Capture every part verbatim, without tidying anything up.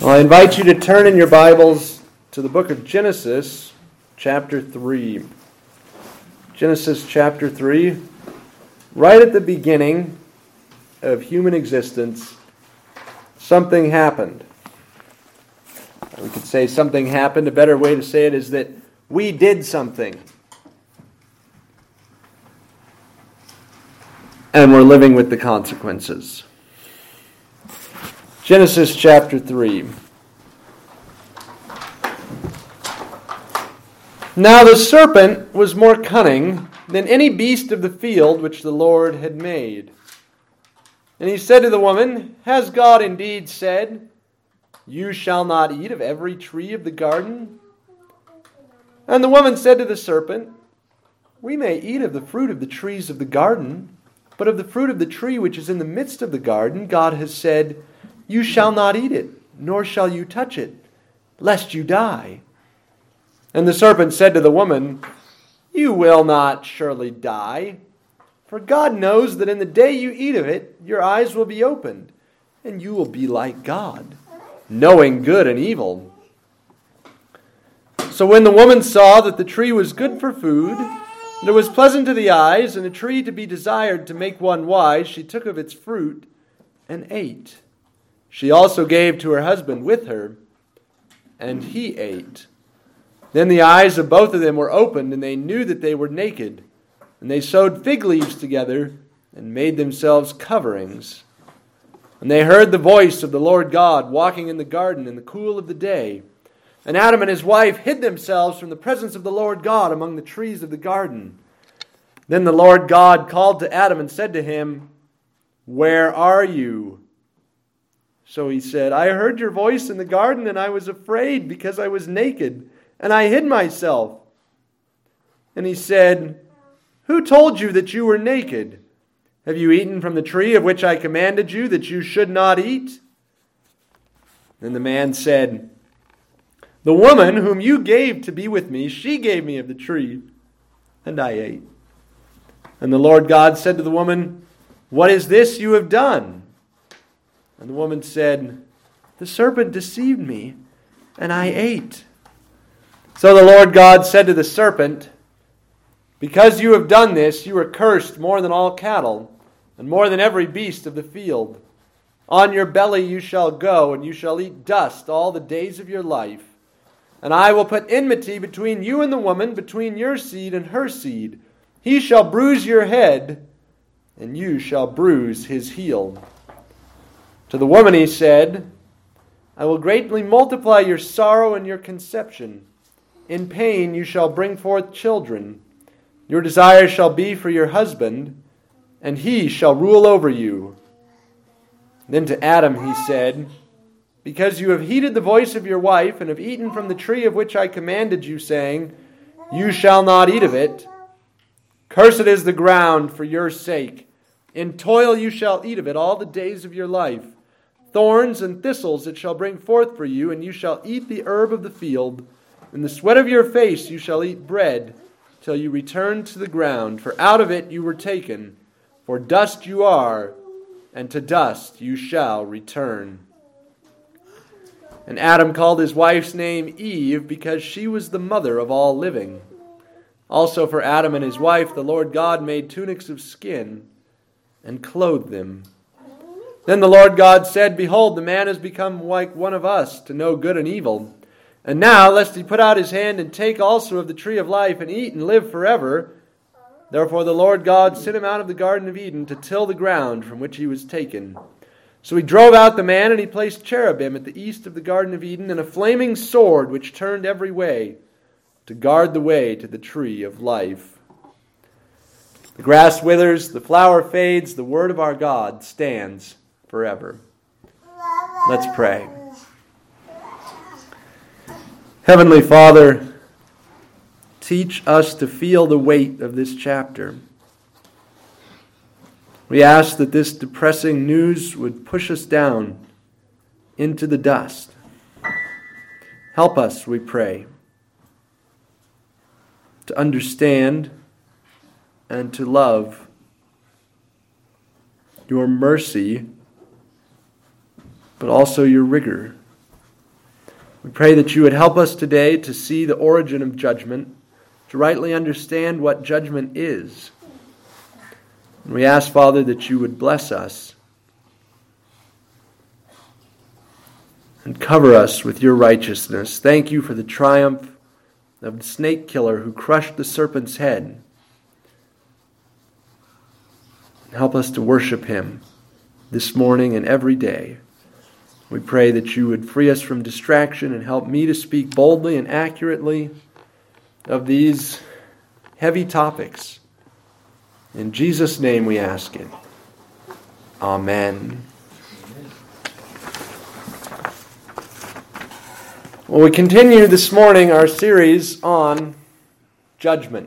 Well, I invite you to turn in your Bibles to the book of Genesis, chapter three. Genesis chapter three, right at the beginning of human existence, something happened. We could say something happened. A better way to say it is that we did something. And we're living with the consequences. Genesis chapter three. Now the serpent was more cunning than any beast of the field which the Lord had made. And he said to the woman, Has God indeed said, You shall not eat of every tree of the garden? And the woman said to the serpent, We may eat of the fruit of the trees of the garden, but of the fruit of the tree which is in the midst of the garden, God has said, You shall not eat it, nor shall you touch it, lest you die. And the serpent said to the woman, You will not surely die, for God knows that in the day you eat of it, your eyes will be opened, and you will be like God, knowing good and evil. So when the woman saw that the tree was good for food, and it was pleasant to the eyes, and a tree to be desired to make one wise, she took of its fruit and ate. She also gave to her husband with her, and he ate. Then the eyes of both of them were opened, and they knew that they were naked. And they sewed fig leaves together and made themselves coverings. And they heard the voice of the Lord God walking in the garden in the cool of the day. And Adam and his wife hid themselves from the presence of the Lord God among the trees of the garden. Then the Lord God called to Adam and said to him, Where are you? So he said, I heard your voice in the garden, and I was afraid because I was naked, and I hid myself. And he said, Who told you that you were naked? Have you eaten from the tree of which I commanded you that you should not eat? Then the man said, The woman whom you gave to be with me, she gave me of the tree, and I ate. And the Lord God said to the woman, What is this you have done? And the woman said, The serpent deceived me, and I ate. So the Lord God said to the serpent, Because you have done this, you are cursed more than all cattle, and more than every beast of the field. On your belly you shall go, and you shall eat dust all the days of your life. And I will put enmity between you and the woman, between your seed and her seed. He shall bruise your head, and you shall bruise his heel. To the woman he said, I will greatly multiply your sorrow and your conception. In pain you shall bring forth children. Your desire shall be for your husband, and he shall rule over you. Then to Adam he said, Because you have heeded the voice of your wife, and have eaten from the tree of which I commanded you, saying, You shall not eat of it. Cursed is the ground for your sake. In toil you shall eat of it all the days of your life. Thorns and thistles it shall bring forth for you, and you shall eat the herb of the field. In the sweat of your face you shall eat bread, till you return to the ground. For out of it you were taken. For dust you are, and to dust you shall return. And Adam called his wife's name Eve, because she was the mother of all living. Also for Adam and his wife the Lord God made tunics of skin, and clothed them. Then the Lord God said, Behold, the man has become like one of us, to know good and evil. And now, lest he put out his hand and take also of the tree of life and eat and live forever. Therefore the Lord God sent him out of the Garden of Eden to till the ground from which he was taken. So he drove out the man, and he placed cherubim at the east of the Garden of Eden, and a flaming sword which turned every way, to guard the way to the tree of life. The grass withers, the flower fades, the word of our God stands forever. Let's pray. Heavenly Father, teach us to feel the weight of this chapter. We ask that this depressing news would push us down into the dust. Help us, we pray, to understand and to love your mercy, but also your rigor. We pray that you would help us today to see the origin of judgment, to rightly understand what judgment is. And we ask, Father, that you would bless us and cover us with your righteousness. Thank you for the triumph of the snake killer who crushed the serpent's head. Help us to worship him this morning and every day. We pray that you would free us from distraction and help me to speak boldly and accurately of these heavy topics. In Jesus' name we ask it. Amen. Well, we continue this morning our series on judgment.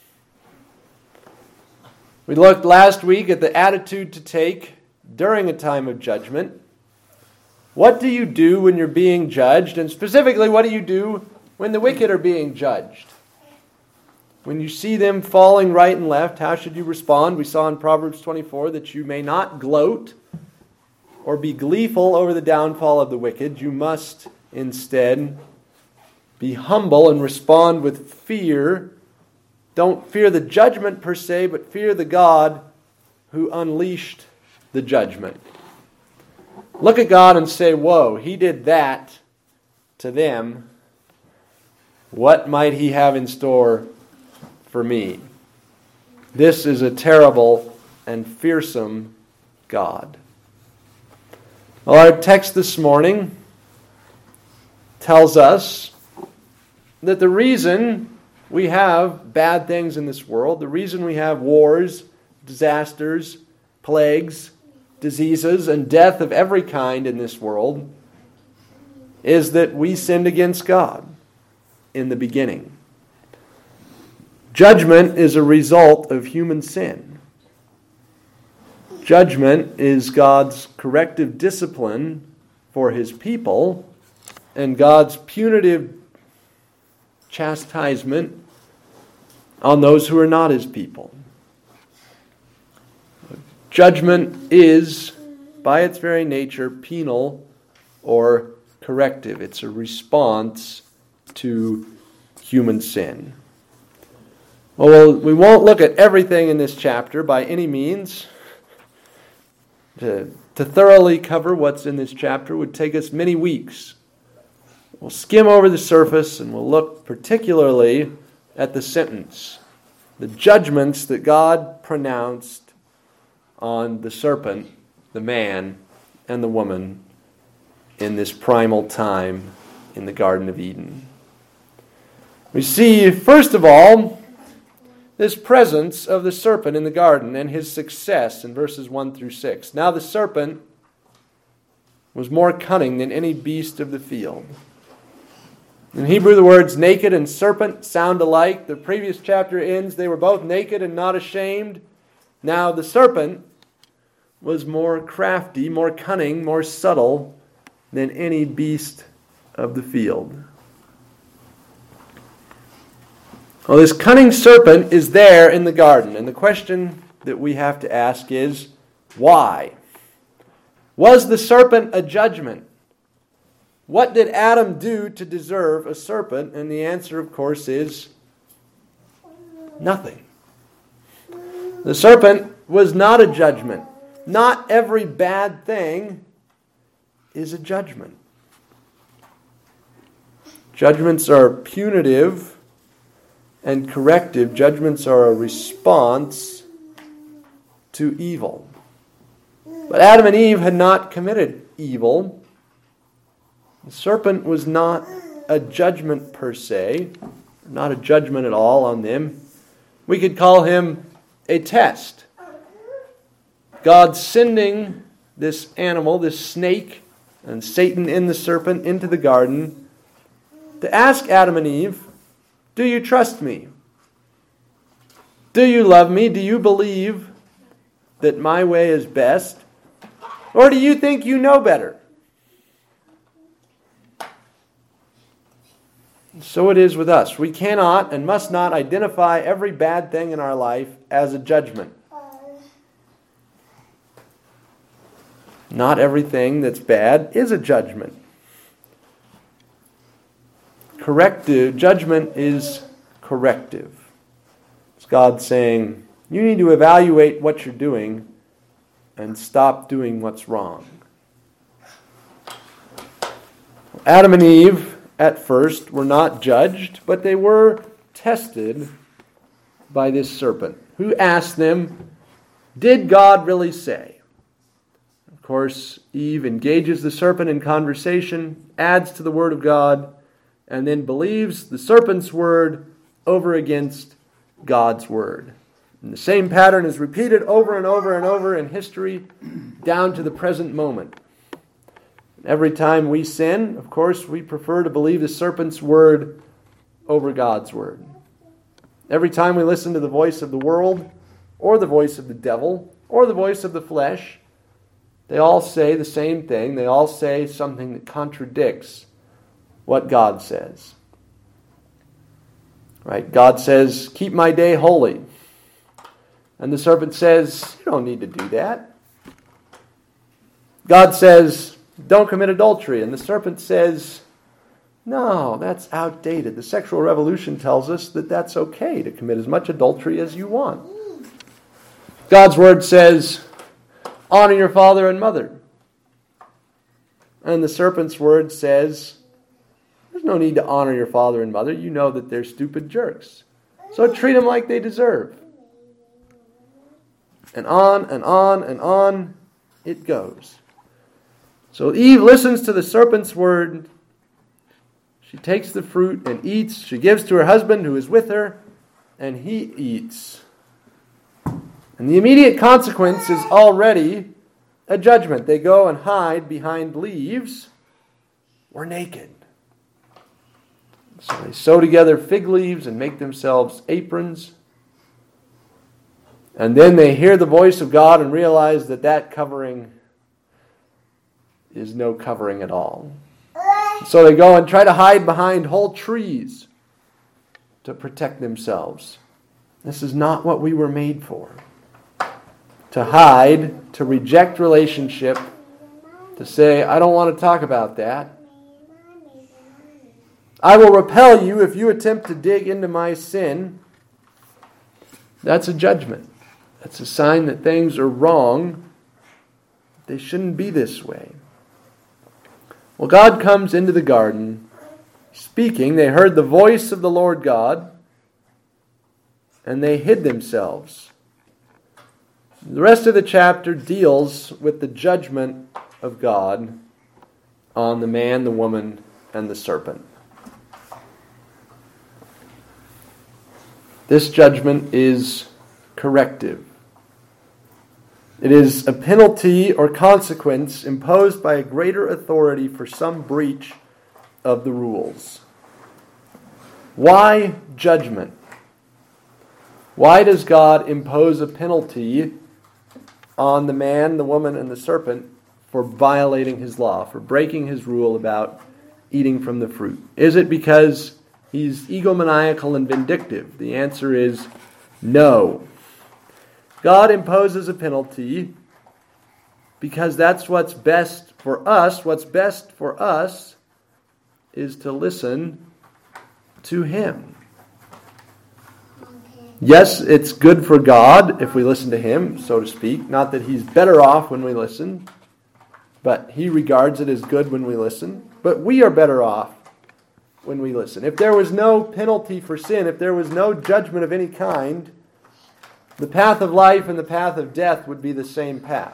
We looked last week at the attitude to take during a time of judgment. What do you do when you're being judged? And specifically, what do you do when the wicked are being judged? When you see them falling right and left, how should you respond? We saw in Proverbs twenty-four that you may not gloat or be gleeful over the downfall of the wicked. You must instead be humble and respond with fear. Don't fear the judgment per se, but fear the God who unleashed the judgment. Look at God and say, whoa, he did that to them. What might he have in store for me? This is a terrible and fearsome God. Well, our text this morning tells us that the reason we have bad things in this world, the reason we have wars, disasters, plagues, diseases, and death of every kind in this world is that we sinned against God in the beginning. Judgment is a result of human sin. Judgment is God's corrective discipline for his people and God's punitive chastisement on those who are not his people. Judgment is, by its very nature, penal or corrective. It's a response to human sin. Well, we won't look at everything in this chapter by any means. To, to thoroughly cover what's in this chapter would take us many weeks. We'll skim over the surface and we'll look particularly at the sentence, the judgments that God pronounced on the serpent, the man, and the woman in this primal time in the Garden of Eden. We see, first of all, this presence of the serpent in the garden and his success in verses one through six. Now the serpent was more cunning than any beast of the field. In Hebrew, the words naked and serpent sound alike. The previous chapter ends, they were both naked and not ashamed. Now the serpent was more crafty, more cunning, more subtle than any beast of the field. Well, this cunning serpent is there in the garden, and the question that we have to ask is, why? Was the serpent a judgment? What did Adam do to deserve a serpent? And the answer, of course, is nothing. The serpent was not a judgment. Not every bad thing is a judgment. Judgments are punitive and corrective. Judgments are a response to evil. But Adam and Eve had not committed evil. The serpent was not a judgment per se, not a judgment at all on them. We could call him a test. God sending this animal, this snake, and Satan in the serpent into the garden to ask Adam and Eve, do you trust me? Do you love me? Do you believe that my way is best? Or do you think you know better? So it is with us. We cannot and must not identify every bad thing in our life as a judgment. Not everything that's bad is a judgment. corrective. Judgment is corrective. It's God saying, you need to evaluate what you're doing and stop doing what's wrong. Adam and Eve, at first, were not judged, but they were tested by this serpent, who asked them, did God really say? Of course, Eve engages the serpent in conversation, adds to the word of God, and then believes the serpent's word over against God's word. And the same pattern is repeated over and over and over in history down to the present moment. Every time we sin, of course, we prefer to believe the serpent's word over God's word. Every time we listen to the voice of the world, or the voice of the devil, or the voice of the flesh, they all say the same thing. They all say something that contradicts what God says. Right? God says, keep my day holy. And the serpent says, you don't need to do that. God says, don't commit adultery. And the serpent says, no, that's outdated. The sexual revolution tells us that that's okay to commit as much adultery as you want. God's word says, honor your father and mother. And the serpent's word says, there's no need to honor your father and mother. You know that they're stupid jerks. So treat them like they deserve. And on and on and on it goes. So Eve listens to the serpent's word. She takes the fruit and eats. She gives to her husband who is with her, and he eats. And the immediate consequence is already a judgment. They go and hide behind leaves. We're naked. So they sew together fig leaves and make themselves aprons. And then they hear the voice of God and realize that that covering is no covering at all. So they go and try to hide behind whole trees to protect themselves. This is not what we were made for. To hide, to reject relationship, to say, I don't want to talk about that. I will repel you if you attempt to dig into my sin. That's a judgment. That's a sign that things are wrong. They shouldn't be this way. Well, God comes into the garden speaking. They heard the voice of the Lord God, and they hid themselves. The rest of the chapter deals with the judgment of God on the man, the woman, and the serpent. This judgment is corrective. It is a penalty or consequence imposed by a greater authority for some breach of the rules. Why judgment? Why does God impose a penalty on the man, the woman, and the serpent for violating his law, for breaking his rule about eating from the fruit? Is it because he's egomaniacal and vindictive? The answer is no. God imposes a penalty because that's what's best for us. What's best for us is to listen to Him. Yes, it's good for God if we listen to Him, so to speak. Not that He's better off when we listen, but He regards it as good when we listen. But we are better off when we listen. If there was no penalty for sin, if there was no judgment of any kind, the path of life and the path of death would be the same path.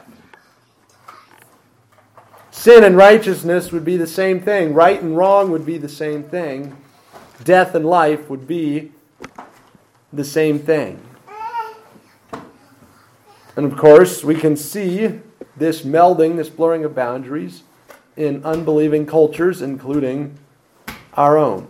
Sin and righteousness would be the same thing. Right and wrong would be the same thing. Death and life would be the same thing. And of course, we can see this melding, this blurring of boundaries in unbelieving cultures, including our own.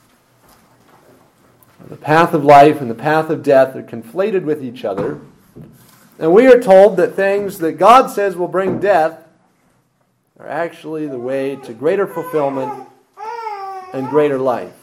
The path of life and the path of death are conflated with each other. And we are told that things that God says will bring death are actually the way to greater fulfillment and greater life.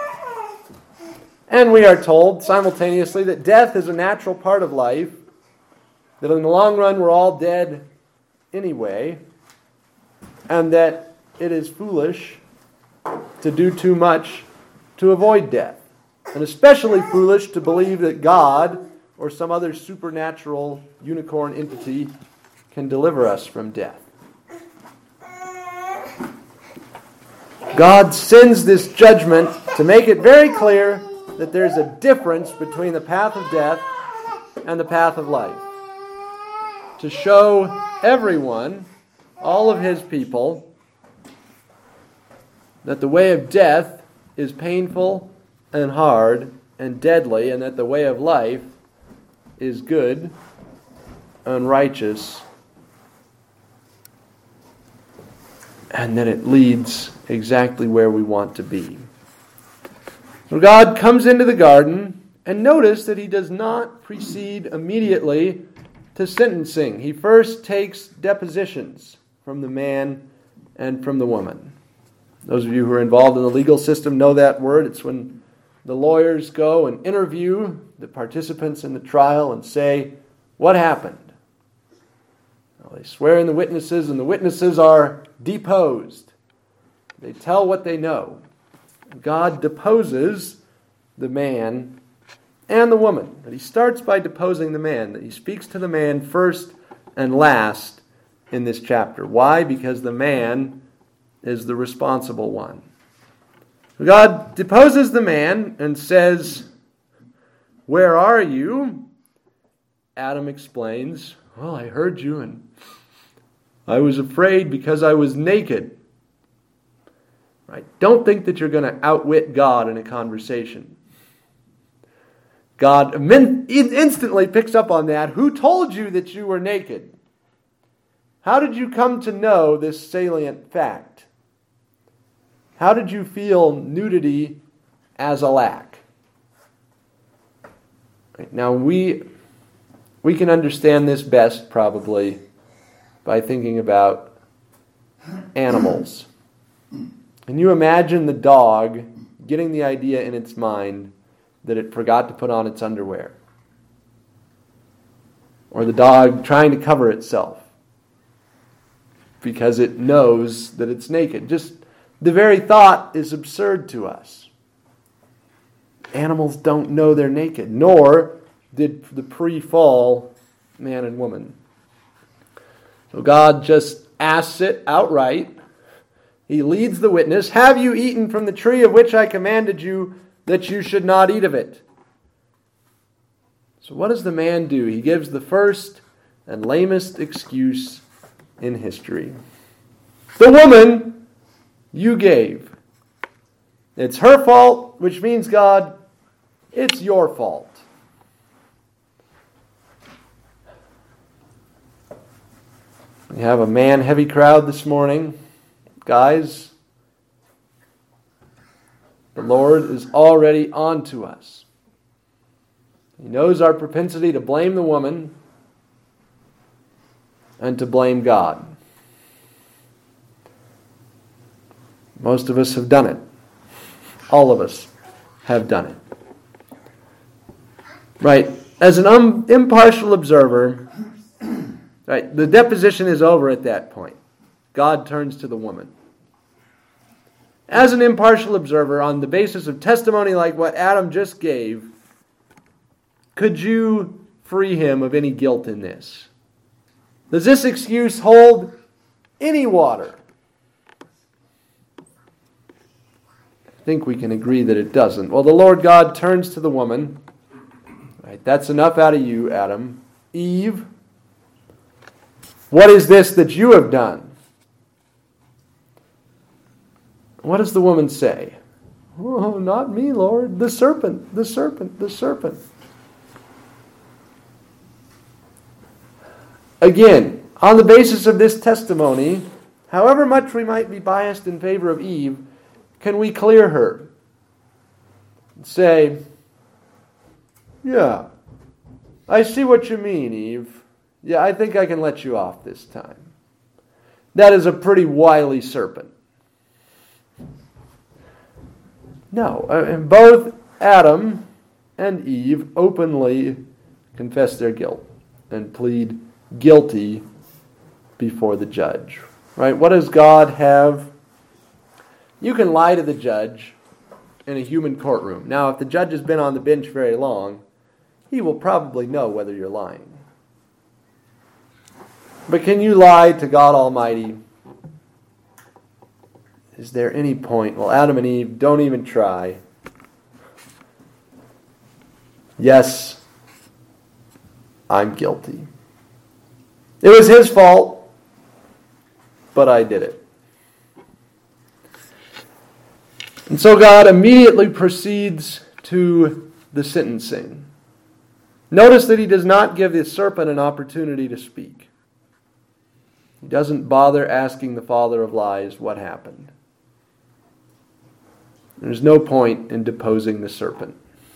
And we are told simultaneously that death is a natural part of life, that in the long run we're all dead anyway, and that it is foolish to do too much to avoid death, and especially foolish to believe that God or some other supernatural unicorn entity can deliver us from death. God sends this judgment to make it very clear that there's a difference between the path of death and the path of life. To show everyone, all of his people, that the way of death is painful and hard and deadly, and that the way of life is good and righteous, and that it leads exactly where we want to be. So God comes into the garden, and notice that he does not proceed immediately to sentencing. He first takes depositions from the man and from the woman. Those of you who are involved in the legal system know that word. It's when the lawyers go and interview the participants in the trial and say, what happened? Well, they swear in the witnesses, and the witnesses are deposed. They tell what they know. God deposes the man and the woman. But he starts by deposing the man. He speaks to the man first and last in this chapter. Why? Because the man is the responsible one. God deposes the man and says, where are you? Adam explains, well, I heard you and I was afraid because I was naked. Right? Don't think that you're going to outwit God in a conversation. God instantly picks up on that. Who told you that you were naked? How did you come to know this salient fact? How did you feel nudity as a lack? Right, now we we can understand this best probably by thinking about animals. Can you imagine the dog getting the idea in its mind that it forgot to put on its underwear? Or the dog trying to cover itself because it knows that it's naked. Just the very thought is absurd to us. Animals don't know they're naked, nor did the pre-fall man and woman. So God just asks it outright. He leads the witness, have you eaten from the tree of which I commanded you that you should not eat of it? So what does the man do? He gives the first and lamest excuse in history. The woman you gave. It's her fault, which means, God, it's your fault. We have a man-heavy crowd this morning. Guys, the Lord is already on to us. He knows our propensity to blame the woman and to blame God. Most of us have done it. All of us have done it. Right. As an um, impartial observer, right, the deposition is over at that point. God turns to the woman. As an impartial observer, on the basis of testimony like what Adam just gave, could you free him of any guilt in this? Does this excuse hold any water? I think we can agree that it doesn't. Well, the Lord God turns to the woman. Right, that's enough out of you, Adam. Eve, what is this that you have done? What does the woman say? Oh, not me, Lord. The serpent, the serpent, the serpent. Again, on the basis of this testimony, however much we might be biased in favor of Eve, can we clear her? And say, yeah, I see what you mean, Eve. Yeah, I think I can let you off this time. That is a pretty wily serpent. No, and both Adam and Eve openly confess their guilt and plead guilty before the judge. Right? What does God have? You can lie to the judge in a human courtroom. Now, if the judge has been on the bench very long, he will probably know whether you're lying. But can you lie to God Almighty? Is there any point? Well, Adam and Eve, don't even try. Yes, I'm guilty. It was his fault, but I did it. And so God immediately proceeds to the sentencing. Notice that he does not give the serpent an opportunity to speak. He doesn't bother asking the father of lies what happened. There's no point in deposing the serpent.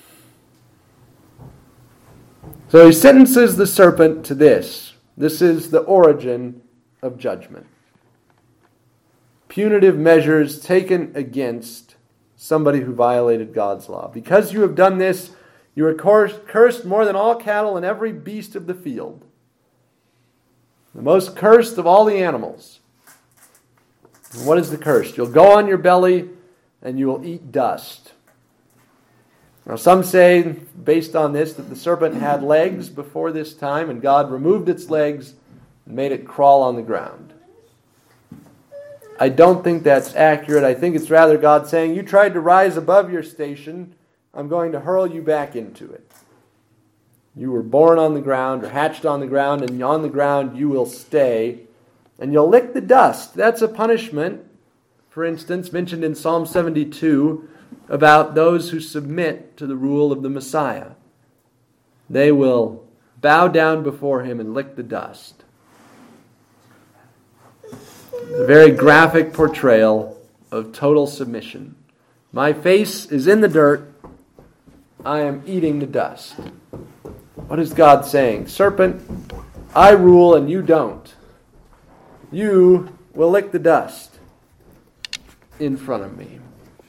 So he sentences the serpent to this. This is the origin of judgment. Punitive measures taken against somebody who violated God's law. Because you have done this, you are cursed more than all cattle and every beast of the field. The most cursed of all the animals. And what is the curse? You'll go on your belly and you will eat dust. Now some say, based on this, that the serpent had legs before this time and God removed its legs and made it crawl on the ground. I don't think that's accurate. I think it's rather God saying, you tried to rise above your station, I'm going to hurl you back into it. You were born on the ground or hatched on the ground, and on the ground you will stay, and you'll lick the dust. That's a punishment, for instance, mentioned in Psalm seventy-two, about those who submit to the rule of the Messiah. They will bow down before him and lick the dust. A very graphic portrayal of total submission. My face is in the dirt. I am eating the dust. What is God saying? Serpent, I rule and you don't. You will lick the dust in front of me.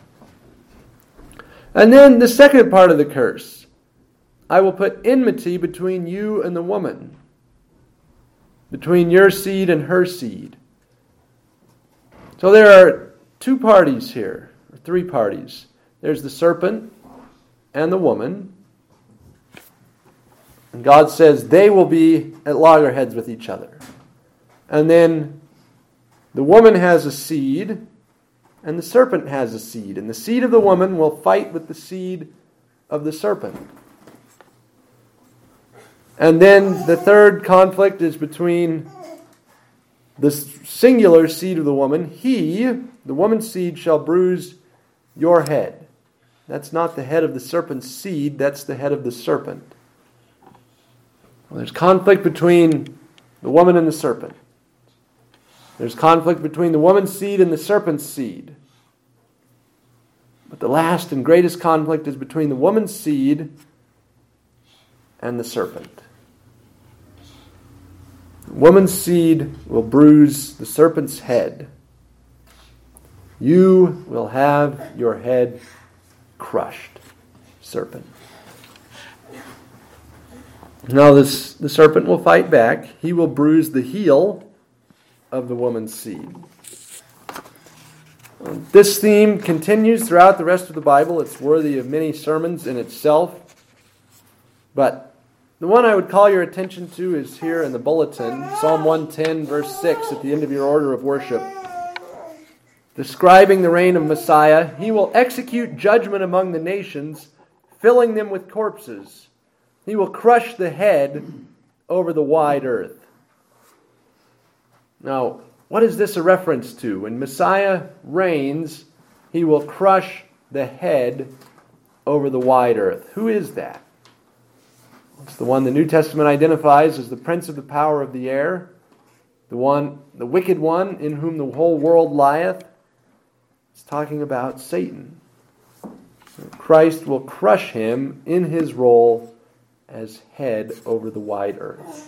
And then the second part of the curse. I will put enmity between you and the woman, between your seed and her seed. So there are two parties here, or three parties. There's the serpent and the woman. And God says they will be at loggerheads with each other. And then the woman has a seed, and the serpent has a seed. And the seed of the woman will fight with the seed of the serpent. And then the third conflict is between the singular seed of the woman. He, the woman's seed, shall bruise your head. That's not the head of the serpent's seed, that's the head of the serpent. Well, there's conflict between the woman and the serpent. There's conflict between the woman's seed and the serpent's seed. But the last and greatest conflict is between the woman's seed and the serpent. The woman's seed will bruise the serpent's head. You will have your head crushed, serpent. Now this, the serpent will fight back. He will bruise the heel of the woman's seed. This theme continues throughout the rest of the Bible. It's worthy of many sermons in itself. But the one I would call your attention to is here in the bulletin, Psalm one ten, verse six, at the end of your order of worship. Describing the reign of Messiah, he will execute judgment among the nations, filling them with corpses. He will crush the head over the wide earth. Now, what is this a reference to? When Messiah reigns, he will crush the head over the wide earth. Who is that? It's the one the New Testament identifies as the prince of the power of the air, the one, the wicked one in whom the whole world lieth. It's talking about Satan. Christ will crush him in his role as head over the wide earth.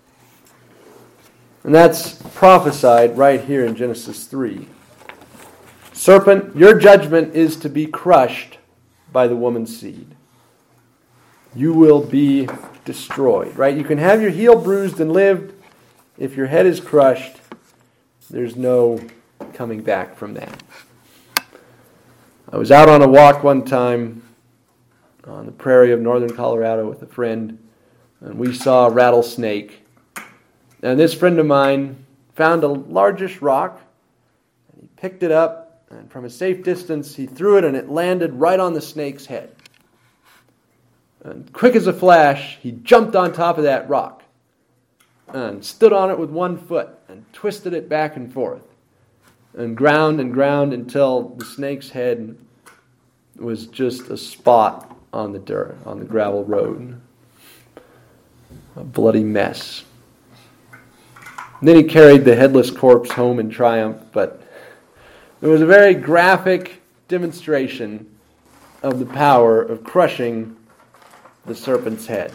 And that's prophesied right here in Genesis three. Serpent, your judgment is to be crushed by the woman's seed. You will be destroyed, right? You can have your heel bruised and lived. If your head is crushed, there's no coming back from that. I was out on a walk one time on the prairie of northern Colorado with a friend, and we saw a rattlesnake. And this friend of mine found a largish rock, and he picked it up, and from a safe distance he threw it, and it landed right on the snake's head. And quick as a flash, he jumped on top of that rock and stood on it with one foot and twisted it back and forth and ground and ground until the snake's head was just a spot on the dirt, on the gravel road. A bloody mess. And then he carried the headless corpse home in triumph, but it was a very graphic demonstration of the power of crushing the serpent's head.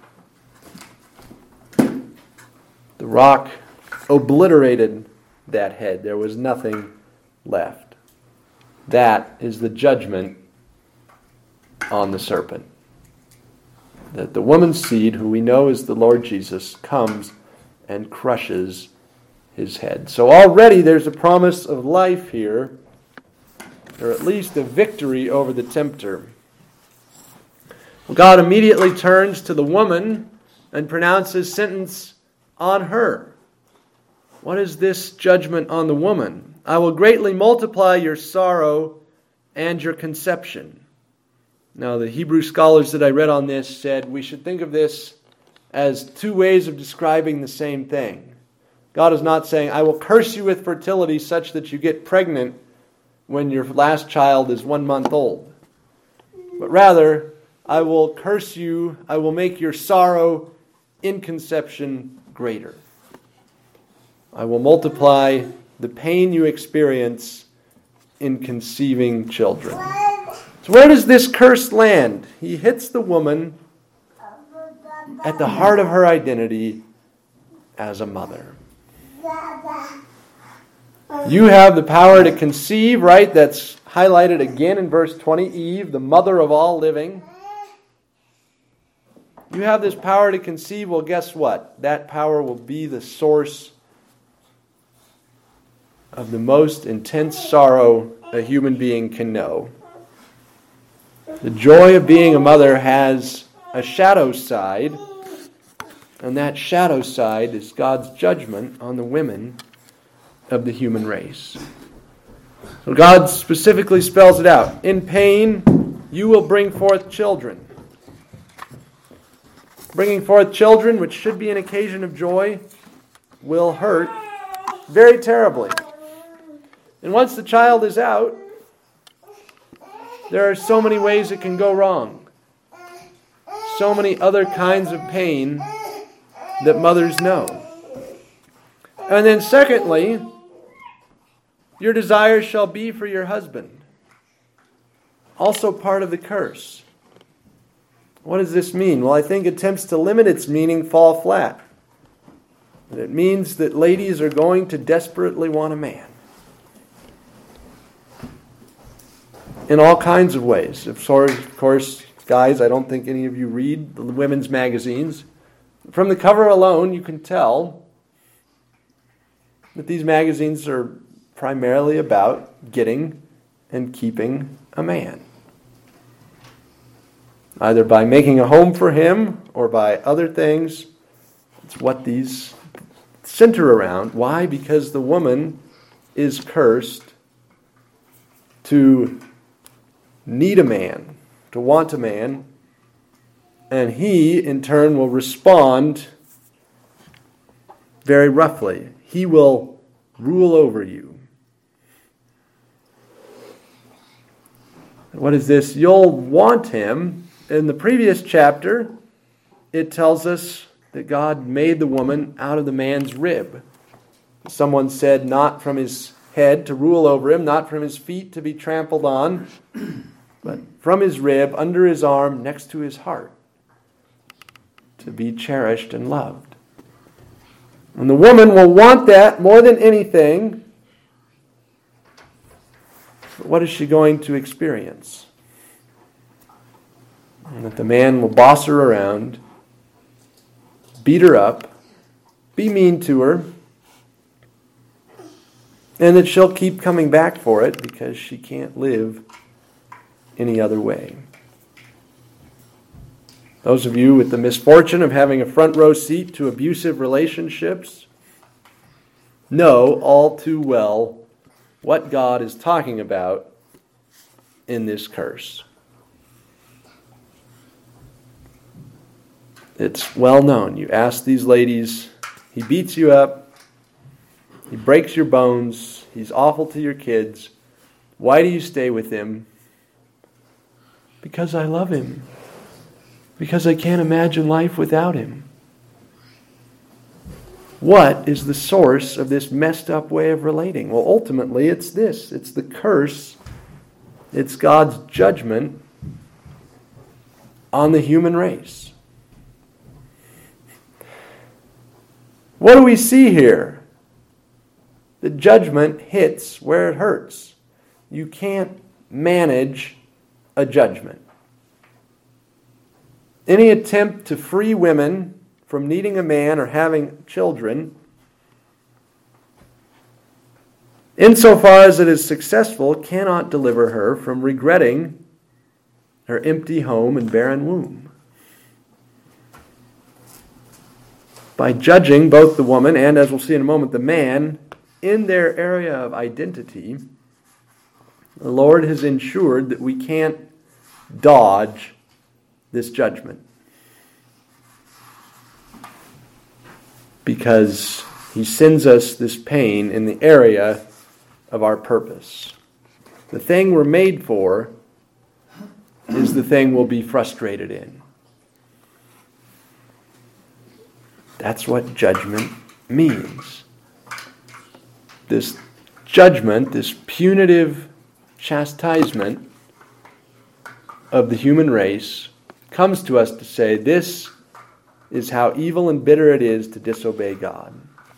The rock obliterated that head. There was nothing left. That is the judgment on the serpent. That the woman's seed, who we know is the Lord Jesus, comes and crushes his head. So already there's a promise of life here, or at least a victory over the tempter. Well, God immediately turns to the woman and pronounces sentence on her. What is this judgment on the woman? I will greatly multiply your sorrow and your conception. Now, the Hebrew scholars that I read on this said we should think of this as two ways of describing the same thing. God is not saying, I will curse you with fertility such that you get pregnant when your last child is one month old. But rather, I will curse you, I will make your sorrow in conception greater. I will multiply the pain you experience in conceiving children. So where does this curse land? He hits the woman at the heart of her identity as a mother. You have the power to conceive, right? That's highlighted again in verse twenty. Eve, the mother of all living. You have this power to conceive. Well, guess what? That power will be the source of the most intense sorrow a human being can know. The joy of being a mother has a shadow side, and that shadow side is God's judgment on the women of the human race. So God specifically spells it out. In pain, you will bring forth children. Bringing forth children, which should be an occasion of joy, will hurt very terribly. And once the child is out, there are so many ways it can go wrong. So many other kinds of pain that mothers know. And then secondly, your desires shall be for your husband. Also part of the curse. What does this mean? Well, I think attempts to limit its meaning fall flat. It means that ladies are going to desperately want a man. In all kinds of ways. Of course, guys, I don't think any of you read the women's magazines. From the cover alone, you can tell that these magazines are primarily about getting and keeping a man. Either by making a home for him or by other things. It's what these center around. Why? Because the woman is cursed to need a man, to want a man, and he, in turn, will respond very roughly. He will rule over you. What is this? You'll want him. In the previous chapter, it tells us that God made the woman out of the man's rib. Someone said, not from his head to rule over him, not from his feet to be trampled on, but from his rib, under his arm, next to his heart, to be cherished and loved. And the woman will want that more than anything. But what is she going to experience? And that the man will boss her around, beat her up, be mean to her, and that she'll keep coming back for it because she can't live any other way. Those of you with the misfortune of having a front row seat to abusive relationships know all too well what God is talking about in this curse. It's well known. You ask these ladies, he beats you up, he breaks your bones, he's awful to your kids. Why do you stay with him? Because I love him. Because I can't imagine life without him. What is the source of this messed up way of relating? Well, ultimately, it's this. It's the curse. It's God's judgment on the human race. What do we see here? The judgment hits where it hurts. You can't manage a judgment. Any attempt to free women from needing a man or having children, insofar as it is successful, cannot deliver her from regretting her empty home and barren womb. By judging both the woman and, as we'll see in a moment, the man in their area of identity, the Lord has ensured that we can't dodge this judgment. Because he sends us this pain in the area of our purpose. The thing we're made for is the thing we'll be frustrated in. That's what judgment means. This judgment, this punitive chastisement of the human race comes to us to say this is how evil and bitter it is to disobey God.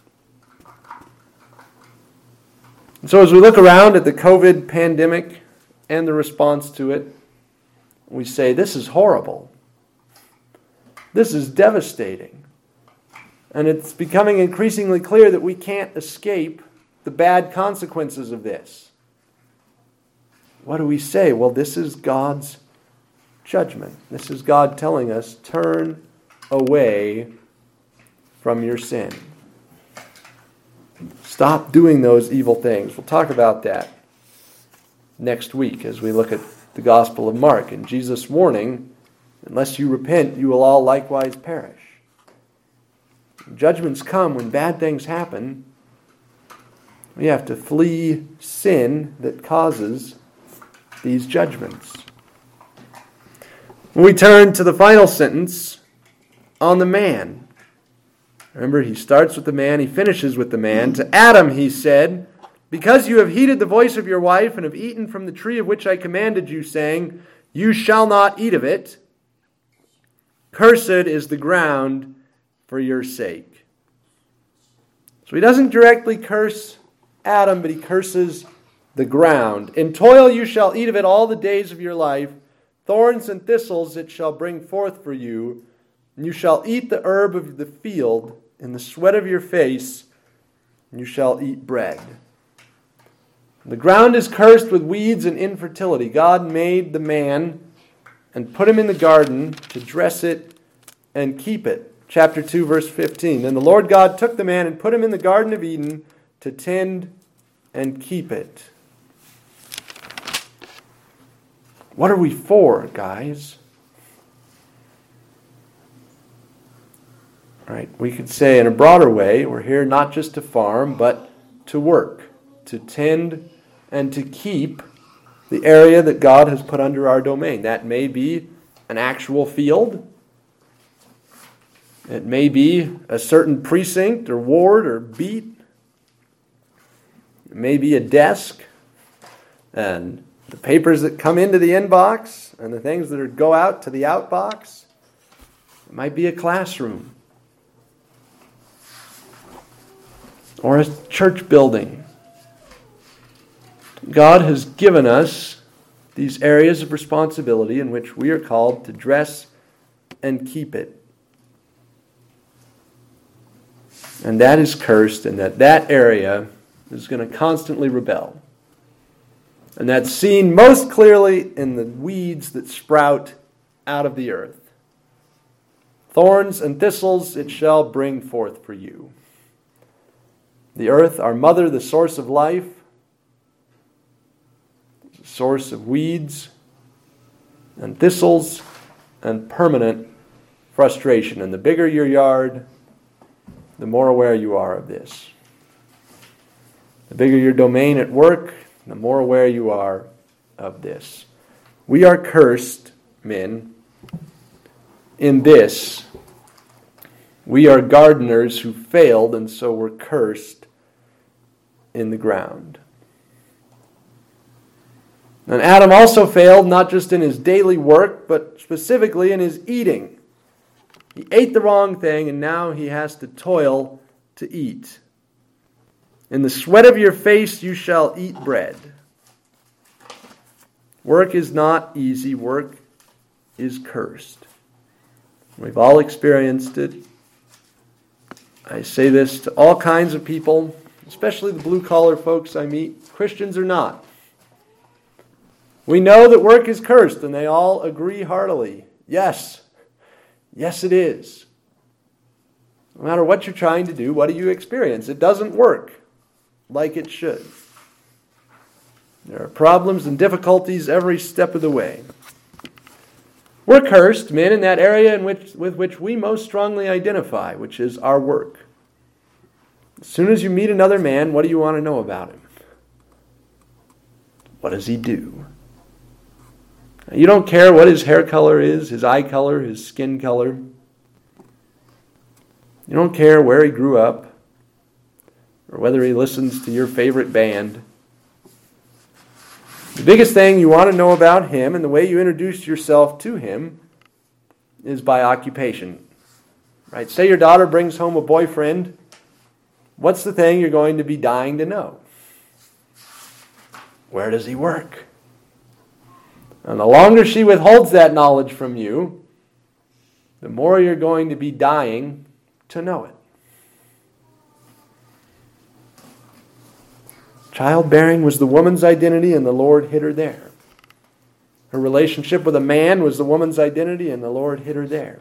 And so as we look around at the COVID pandemic and the response to it, we say this is horrible. This is devastating. And it's becoming increasingly clear that we can't escape the bad consequences of this. What do we say? Well, this is God's judgment. This is God telling us, turn away from your sin. Stop doing those evil things. We'll talk about that next week as we look at the Gospel of Mark and Jesus' warning, unless you repent, you will all likewise perish. Judgments come when bad things happen. We have to flee sin that causes these judgments. When we turn to the final sentence on the man. Remember, he starts with the man, he finishes with the man. To Adam he said, because you have heeded the voice of your wife and have eaten from the tree of which I commanded you, saying, you shall not eat of it, cursed is the ground for your sake. So he doesn't directly curse Adam, but he curses the ground. In toil you shall eat of it all the days of your life. Thorns and thistles it shall bring forth for you. And you shall eat the herb of the field in the sweat of your face, and you shall eat bread. The ground is cursed with weeds and infertility. God made the man and put him in the garden to dress it and keep it. Chapter two, verse fifteen. Then the Lord God took the man and put him in the Garden of Eden to tend and keep it. What are we for, guys? All right, we could say in a broader way, we're here not just to farm, but to work, to tend and to keep the area that God has put under our domain. That may be an actual field. It may be a certain precinct or ward or beat. It may be a desk and the papers that come into the inbox and the things that are, go out to the outbox. It might be a classroom or a church building. God has given us these areas of responsibility in which we are called to dress and keep it. And that is cursed, and that that area is going to constantly rebel. And that's seen most clearly in the weeds that sprout out of the earth. Thorns and thistles it shall bring forth for you. The earth, our mother, the source of life, the source of weeds and thistles and permanent frustration. And the bigger your yard, the more aware you are of this. The bigger your domain at work, the more aware you are of this. We are cursed, men, in this. We are gardeners who failed, and so were cursed in the ground. And Adam also failed not just in his daily work, but specifically in his eating. He ate the wrong thing, and now he has to toil to eat. In the sweat of your face you shall eat bread. Work is not easy. Work is cursed. We've all experienced it. I say this to all kinds of people, especially the blue-collar folks I meet, Christians or not. We know that work is cursed, and they all agree heartily. Yes, yes it is. No matter what you're trying to do, what do you experience? It doesn't work like it should. There are problems and difficulties every step of the way. We're cursed, men, in that area in which, with which we most strongly identify, which is our work. As soon as you meet another man, what do you want to know about him? What does he do? You don't care what his hair color is, his eye color, his skin color. You don't care where he grew up or whether he listens to your favorite band. The biggest thing you want to know about him and the way you introduce yourself to him is by occupation. Right? Say your daughter brings home a boyfriend. What's the thing you're going to be dying to know? Where does he work? And the longer she withholds that knowledge from you, the more you're going to be dying to know it. Childbearing was the woman's identity, and the Lord hid her there. Her relationship with a man was the woman's identity, and the Lord hid her there.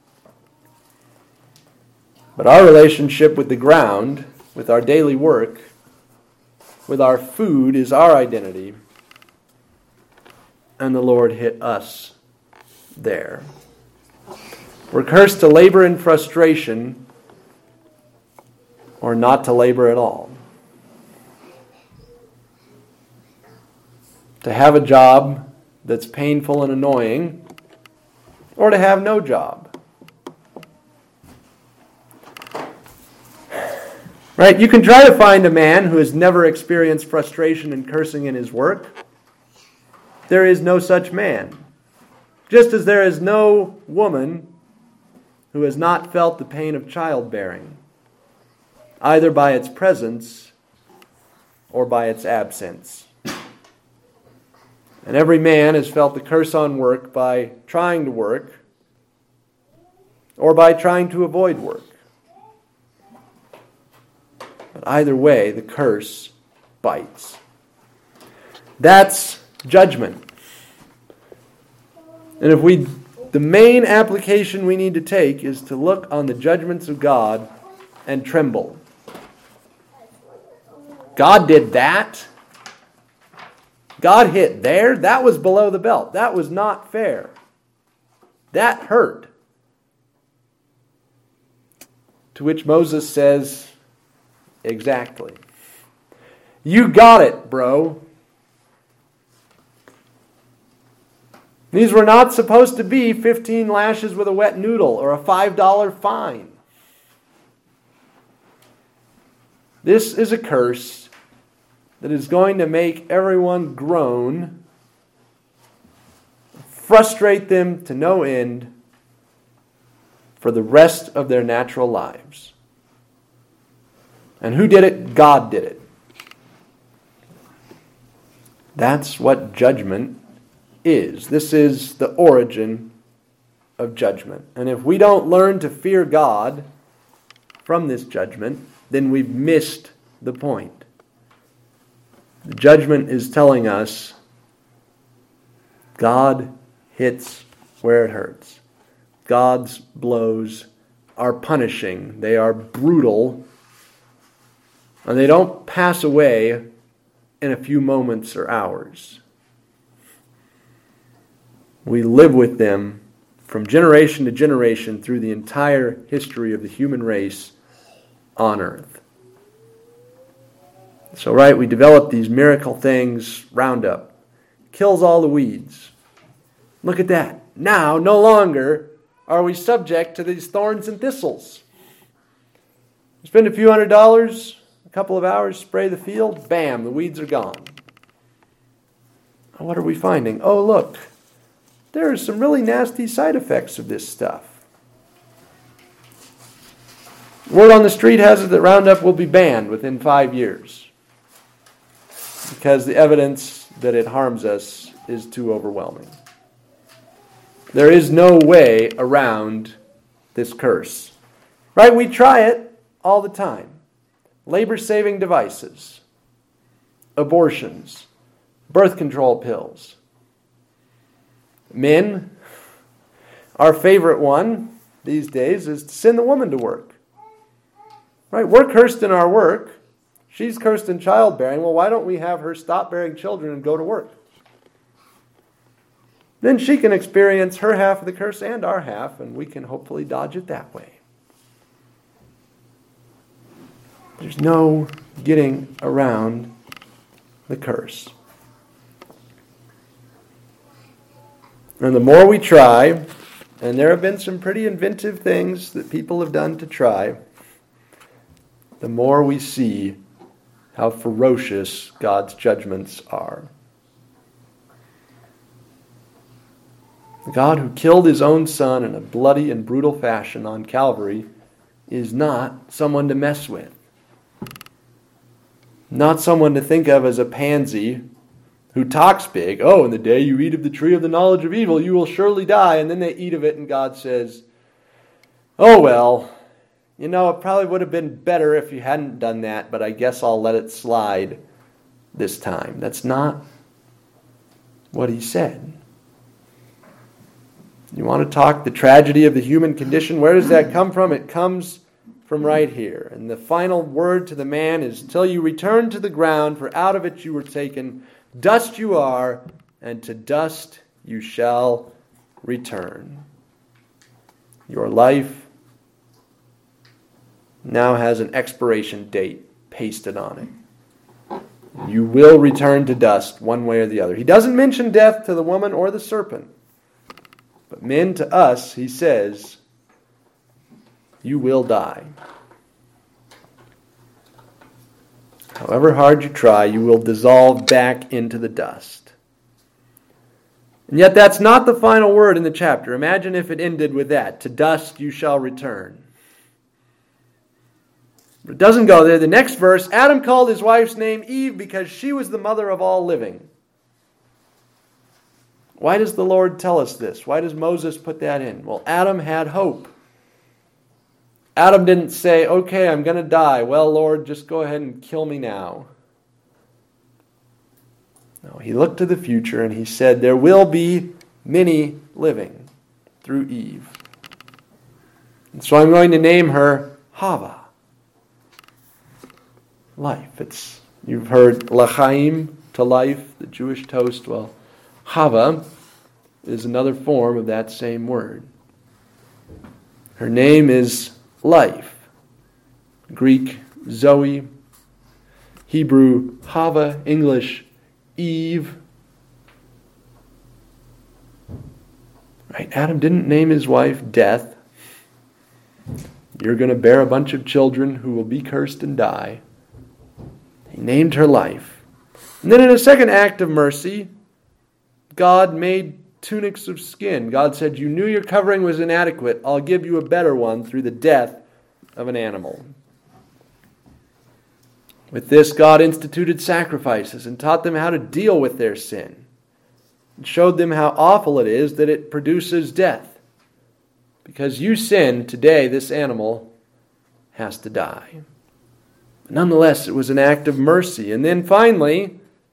But our relationship with the ground, with our daily work, with our food is our identity, and the Lord hid us there. We're cursed to labor in frustration or not to labor at all. To have a job that's painful and annoying, or to have no job. Right? You can try to find a man who has never experienced frustration and cursing in his work. There is no such man. Just as there is no woman who has not felt the pain of childbearing, either by its presence or by its absence. And every man has felt the curse on work by trying to work or by trying to avoid work. But either way, the curse bites. That's judgment. And if we, the main application we need to take is to look on the judgments of God and tremble. God did that. God hit there. That was below the belt. That was not fair. That hurt. To which Moses says, exactly. You got it, bro. These were not supposed to be fifteen lashes with a wet noodle or a five dollar fine. This is a curse that is going to make everyone groan, frustrate them to no end for the rest of their natural lives. And who did it? God did it. That's what judgment is. This is the origin of judgment. And if we don't learn to fear God from this judgment, then we've missed the point. The judgment is telling us God hits where it hurts. God's blows are punishing. They are brutal. And they don't pass away in a few moments or hours. We live with them from generation to generation through the entire history of the human race on earth. So, right, we develop these miracle things, Roundup. Kills all the weeds. Look at that. Now, no longer are we subject to these thorns and thistles. Spend a few hundred dollars, a couple of hours, spray the field, bam, the weeds are gone. What are we finding? Oh, look, there are some really nasty side effects of this stuff. Word on the street has it that Roundup will be banned within five years because the evidence that it harms us is too overwhelming. There is no way around this curse. Right? We try it all the time. Labor-saving devices, abortions, birth control pills. Men, our favorite one these days is to send the woman to work. Right? We're cursed in our work. She's cursed in childbearing. Well, why don't we have her stop bearing children and go to work? Then she can experience her half of the curse and our half, and we can hopefully dodge it that way. There's no getting around the curse. And the more we try, and there have been some pretty inventive things that people have done to try, the more we see how ferocious God's judgments are. God who killed his own son in a bloody and brutal fashion on Calvary is not someone to mess with. Not someone to think of as a pansy who talks big. Oh, in the day you eat of the tree of the knowledge of evil, you will surely die. And then they eat of it and God says, oh well, you know, it probably would have been better if you hadn't done that, but I guess I'll let it slide this time. That's not what he said. You want to talk the tragedy of the human condition? Where does that come from? It comes from right here. And the final word to the man is, till you return to the ground, for out of it you were taken. Dust you are, and to dust you shall return. Your life now has an expiration date pasted on it. You will return to dust one way or the other. He doesn't mention death to the woman or the serpent. But men, to us, he says, you will die. However hard you try, you will dissolve back into the dust. And yet that's not the final word in the chapter. Imagine if it ended with that. To dust you shall return. But it doesn't go there. The next verse, Adam called his wife's name Eve because she was the mother of all living. Why does the Lord tell us this? Why does Moses put that in? Well, Adam had hope. Adam didn't say, okay, I'm going to die. Well, Lord, just go ahead and kill me now. No, he looked to the future and he said, there will be many living through Eve. And so I'm going to name her Hava. Life. It's, you've heard L'chaim, to life, the Jewish toast. Well, Hava is another form of that same word. Her name is life. Greek, Zoe. Hebrew, Hava. English, Eve. Right? Adam didn't name his wife Death. You're going to bear a bunch of children who will be cursed and die. He named her life. And then in a second act of mercy, God made tunics of skin. God said, you knew your covering was inadequate. I'll give you a better one through the death of an animal. With this, God instituted sacrifices and taught them how to deal with their sin. And showed them how awful it is that it produces death. Because you sin, today this animal has to die. Nonetheless, it was an act of mercy. And then finally,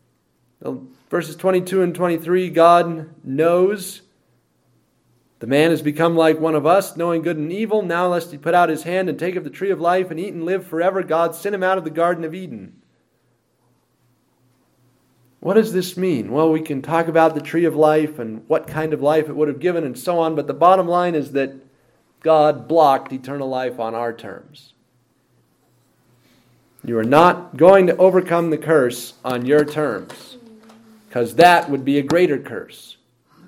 Verses twenty-two and twenty-three, God knows the man has become like one of us, knowing good and evil. Now lest he put out his hand and take of the tree of life and eat and live forever, God sent him out of the Garden of Eden. What does this mean? Well, we can talk about the tree of life and what kind of life it would have given and so on, but the bottom line is that God blocked eternal life on our terms. You are not going to overcome the curse on your terms, because that would be a greater curse.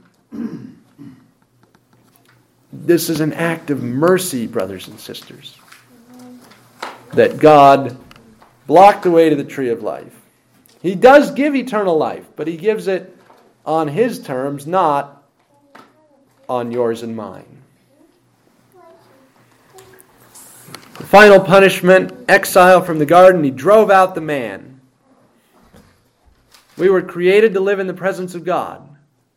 This is an act of mercy, brothers and sisters, that God blocked the way to the tree of life. He does give eternal life, but He gives it on His terms, not on yours and mine. The final punishment, exile from the garden, He drove out the man. We were created to live in the presence of God.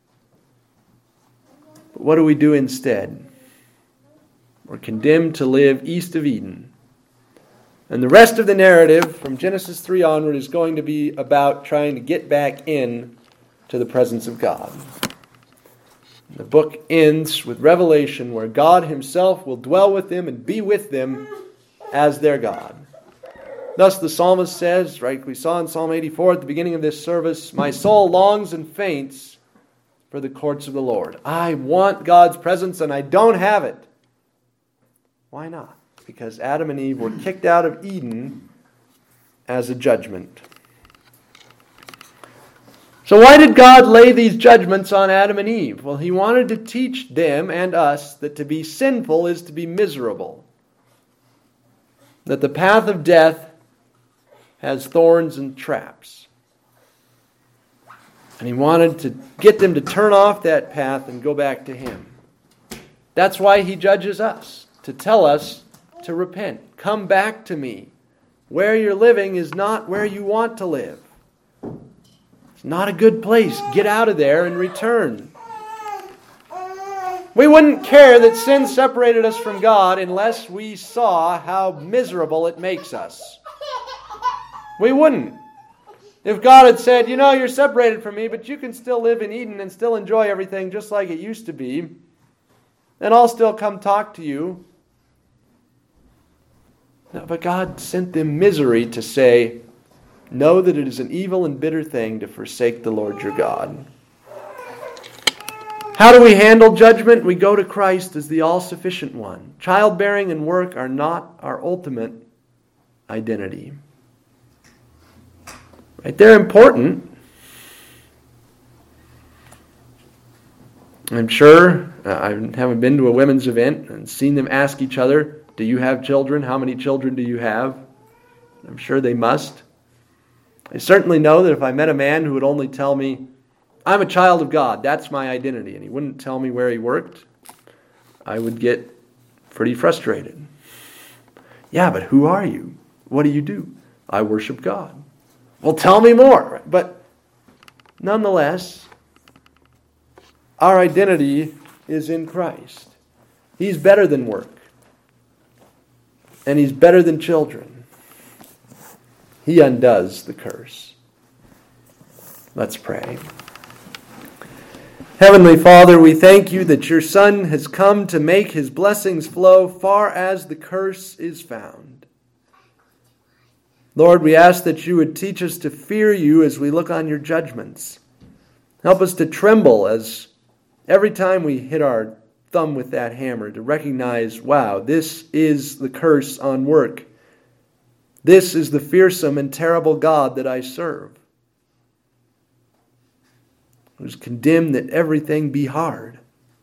But what do we do instead? We're condemned to live east of Eden. And the rest of the narrative from Genesis three onward is going to be about trying to get back in to the presence of God. The book ends with Revelation, where God Himself will dwell with them and be with them as their God. Thus the psalmist says, right, we saw in Psalm eighty-four at the beginning of this service, my soul longs and faints for the courts of the Lord. I want God's presence and I don't have it. Why not? Because Adam and Eve were kicked out of Eden as a judgment. So why did God lay these judgments on Adam and Eve? Well, He wanted to teach them and us that to be sinful is to be miserable. That the path of death has thorns and traps. And He wanted to get them to turn off that path and go back to Him. That's why He judges us, to tell us to repent. Come back to me. Where you're living is not where you want to live. It's not a good place. Get out of there and return. We wouldn't care that sin separated us from God unless we saw how miserable it makes us. We wouldn't. If God had said, you know, you're separated from me, but you can still live in Eden and still enjoy everything just like it used to be, and I'll still come talk to you. No, but God sent them misery to say, know that it is an evil and bitter thing to forsake the Lord your God. How do we handle judgment? We go to Christ as the all-sufficient one. Childbearing and work are not our ultimate identity. Right? They're important. I'm sure uh, I haven't been to a women's event and seen them ask each other, do you have children? How many children do you have? I'm sure they must. I certainly know that if I met a man who would only tell me, I'm a child of God, that's my identity, and he wouldn't tell me where he worked, I would get pretty frustrated. Yeah, but who are you? What do you do? I worship God. Well, tell me more. But nonetheless, our identity is in Christ. He's better than work. And He's better than children. He undoes the curse. Let's pray. Heavenly Father, we thank You that Your Son has come to make His blessings flow far as the curse is found. Lord, we ask that You would teach us to fear You as we look on Your judgments. Help us to tremble as every time we hit our thumb with that hammer, to recognize, wow, this is the curse on work. This is the fearsome and terrible God that I serve, who's condemned that everything be hard.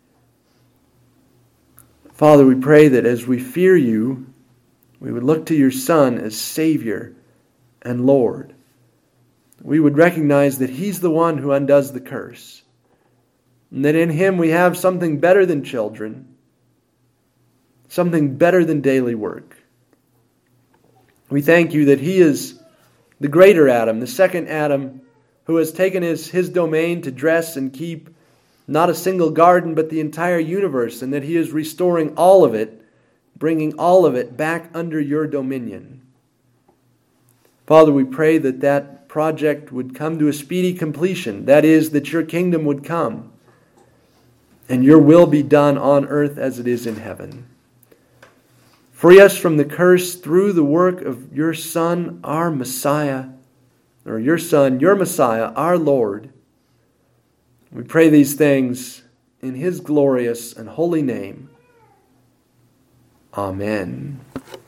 Father, we pray that as we fear You, we would look to Your Son as Savior and Lord. We would recognize that He's the one who undoes the curse, and that in Him we have something better than children, something better than daily work. We thank You that He is the greater Adam, the second Adam, who has taken his, his domain to dress and keep not a single garden, but the entire universe, and that He is restoring all of it, bringing all of it back under Your dominion. Father, we pray that that project would come to a speedy completion. That is, that your kingdom would come and your will be done on earth as it is in heaven. Free us from the curse through the work of your Son, our Messiah, or your Son, your Messiah, our Lord. We pray these things in His glorious and holy name. Amen.